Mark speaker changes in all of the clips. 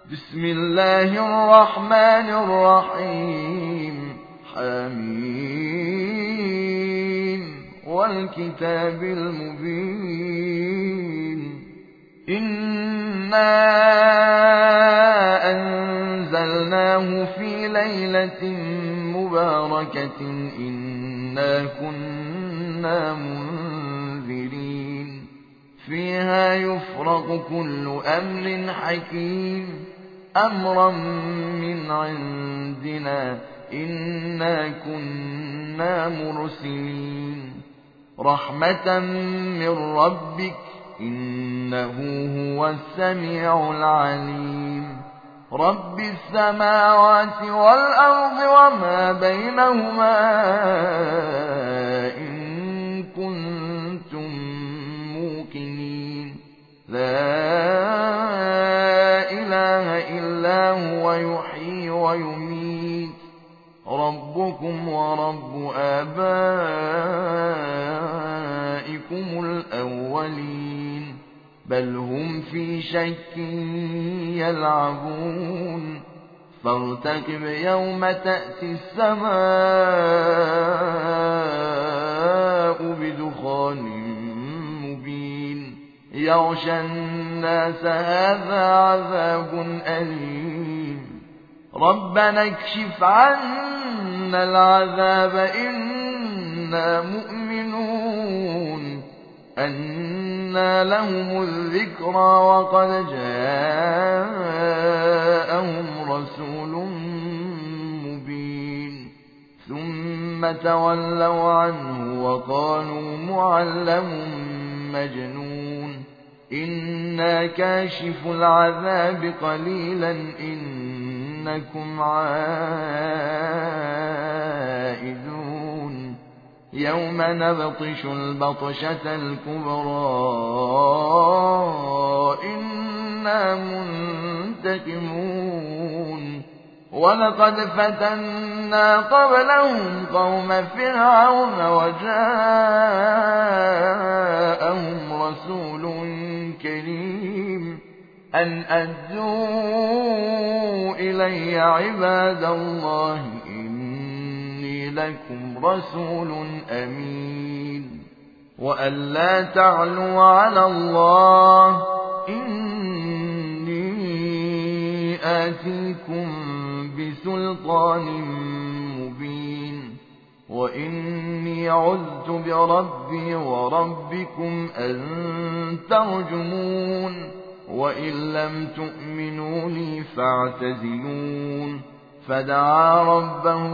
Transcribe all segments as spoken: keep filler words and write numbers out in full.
Speaker 1: بسم الله الرحمن الرحيم حميم والكتاب المبين إنا أنزلناه في ليلة مباركة إنا كنا منذرين فيها يفرق كل أمر حكيم أمرا من عندنا إنا كنا مرسلين رحمة من ربك إنه هو السميع العليم رب السماوات والأرض وما بينهما إن كنتم موقنين لا إله إلا هو يحيي ويميت ربكم ورب آبائكم الأولين بل هم في شك يلعبون فارتقب يوم تأتي السماء بدخان مبين يغشى الناس هذا عذاب أليم ربنا اكشف عنا العذاب إنا مؤمنون أنى لهم الذكرى وقد جاءهم رسول مبين ثم تولوا عنه وقالوا معلم مجنون إنا كاشف العذاب قليلا إنكم عائدون يوم نبطش البطشة الكبرى إنا منتقمون ولقد فتنا قبلهم قوم فرعون وجاءهم رسول كريم أن أدوا إلي عباد الله إني لكم رسول أمين وأن لا تعلوا على الله إني آتيكم بسلطان مبين وإني عذت بربي وربكم أن ترجمون وإن لم تؤمنوا لي فاعتزلون فدعا ربه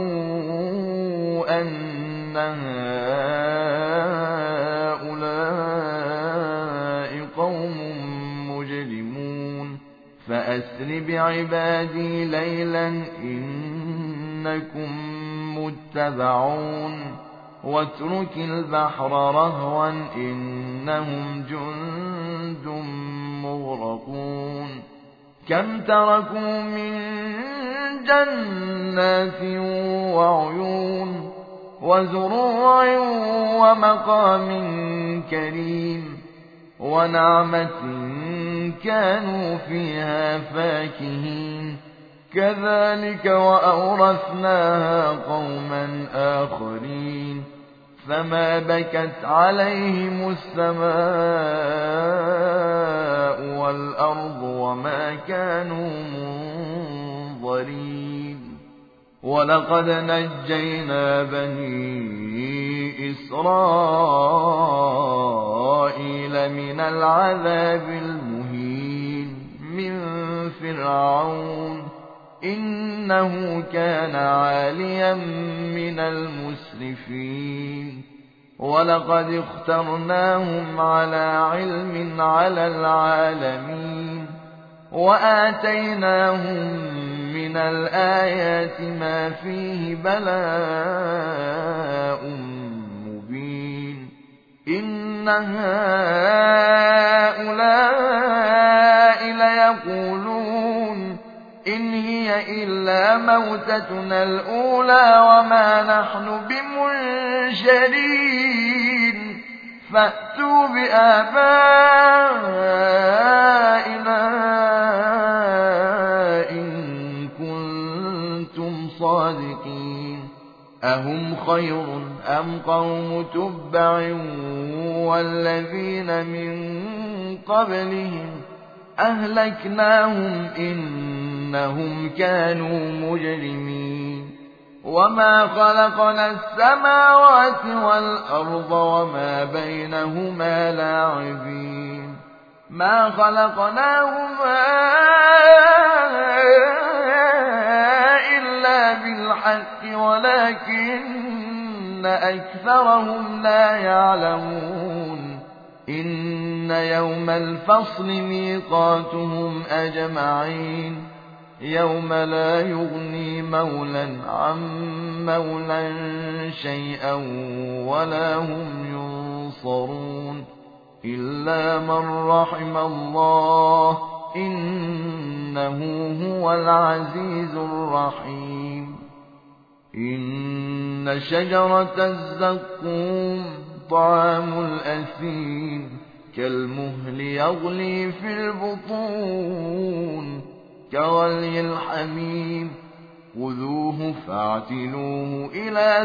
Speaker 1: أن هؤلاء قوم مجرمون فأسر بعبادي ليلا إنكم متبعون واترك البحر رهوا إنهم جند مغرقون كم تركوا من جنات وعيون وزروع ومقام كريم ونعمة كانوا فيها فاكهين كذلك وأورثناها قوما آخرين فما بكت عليهم السماء والأرض وما كانوا منظرين ولقد نجينا بني إسرائيل من العذاب المهين من فرعون إنه كان عاليا من المسرفين ولقد اخترناهم على علم على العالمين وآتيناهم من الآيات ما فيه بلاء مبين إن هؤلاء ليقولون إن هي إلا موتتنا الأولى وما نحن بمنشرين فأتوا بآبائنا صادقين أهم خير أم قوم تبع والذين من قبلهم أهلكناهم إنهم كانوا مجرمين وما خلقنا السماوات والأرض وما بينهما لاعبين ما خلقناهما إلا بالحق ولكن أكثرهم لا يعلمون إن يوم الفصل ميقاتهم أجمعين يوم لا يغني مولا عن مولا شيئا ولا هم ينصرون إلا من رحم الله إنه هو العزيز الرحيم إن شجرة الزقوم طعام الأثيم كالمهل يغلي في البطون كغلي الحميم خذوه فاعتلوه إلى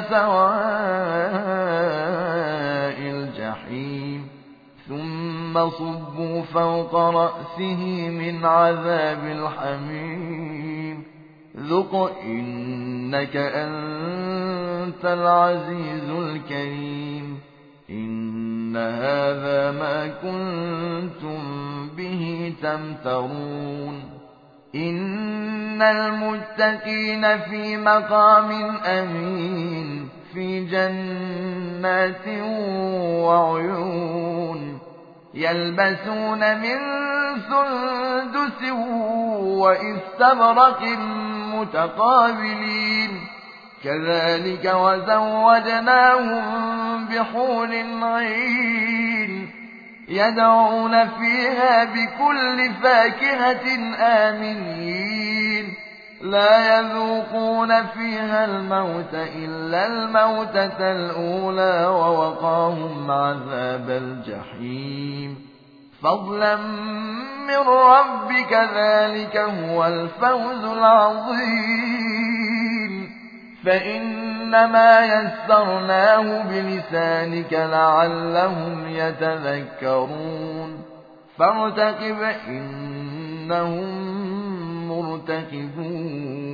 Speaker 1: سواء الجحيم ثم صبوا فوق رأسه من عذاب الحميم ذق إنك أنت العزيز الكريم إن هذا ما كنتم به تمترون إن المتقين في مقام أمين في جنات وعيون يلبسون من سندس واستبرق متقابلين كذلك وزوجناهم بحور عين يدعون فيها بكل فاكهة آمنين لا يذوقون فيها الموت إلا الموتة الأولى ووقاهم عذاب الجحيم فضلا من ربك ذلك هو الفوز العظيم فإنما يسرناه بلسانك لعلهم يتذكرون فارتقب إنهم مرتقبون